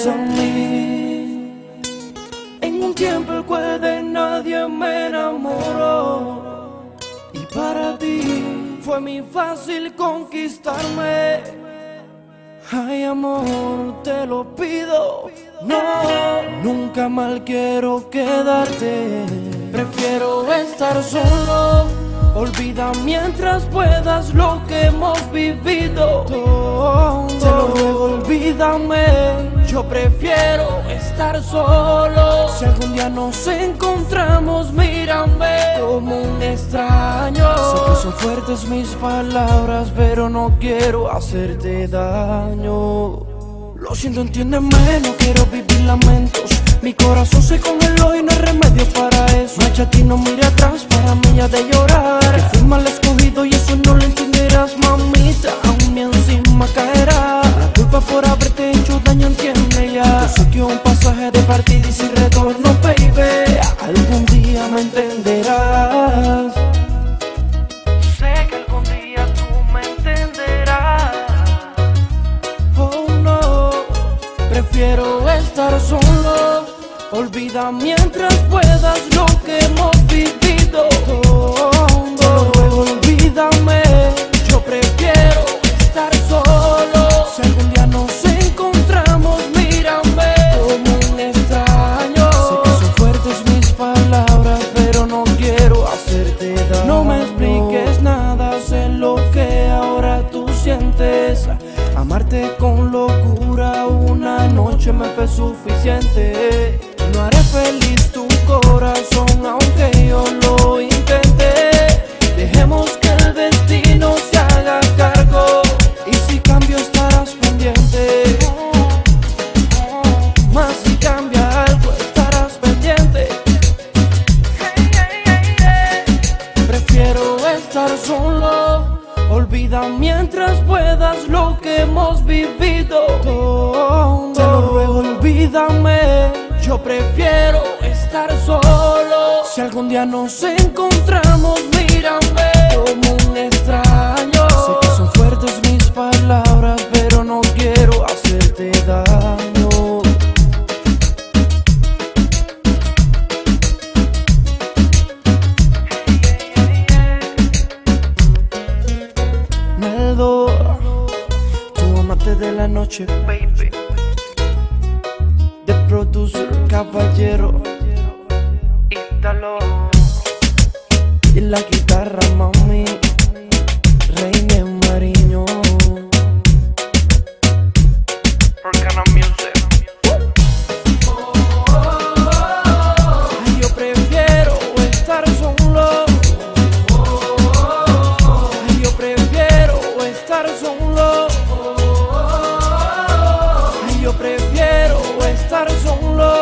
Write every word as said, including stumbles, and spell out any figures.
tienes a mí. En un tiempo el cual de nadie me enamoró, y para ti fue muy fácil conquistarme. Ay, amor, te lo pido, no, nunca mal quiero quedarte. Prefiero estar solo, olvida mientras puedas lo que hemos vivido. Te lo ruego, olvídame, yo prefiero estar solo. Si algún día nos encontramos, mírame como un extraño. Sé que son fuertes mis palabras, pero no quiero hacerte daño. Lo siento, entiéndeme, no quiero vivir lamentos. Mi corazón se congeló y no hay remedio para eso. Macha, a ti no mire atrás, para mí ya de llorar. Que fui mal escogido y eso no lo entenderás, mamita. Aún mi encima caerá la culpa por haberte hecho daño, entiende ya. Yo sé que un pasaje de partida y sin retorno, baby. Algún día me entenderás. Sé que algún día tú me entenderás. Oh no, prefiero estar solo, olvida mientras puedas lo que hemos vivido. Te lo ruego, olvídame, yo prefiero estar solo. Si algún día nos encontramos, mírame como un extraño. Sé que son fuertes mis palabras, pero no quiero hacerte daño. No me expliques nada, sé lo que ahora tú sientes. Amarte con locura una noche me fue suficiente. No haré feliz tu corazón aunque yo lo intente. Dejemos que el destino se haga cargo, y si cambio estarás pendiente. Más si cambia algo estarás pendiente. Prefiero estar solo, olvida mientras puedas lo que hemos vivido. Te lo ruego, olvídame, yo prefiero estar solo. Si algún día nos encontramos, mírame como un extraño. Sé que son fuertes mis palabras, pero no quiero hacerte daño. Meldo, tu amante de la noche, baby. The producer, caballero, Ítalo. Y la guitarra, mami, Reine Mariño. Organa Music. Ay, yo prefiero estar solo. Ay, yo prefiero estar solo. Ay, yo prefiero estar solo.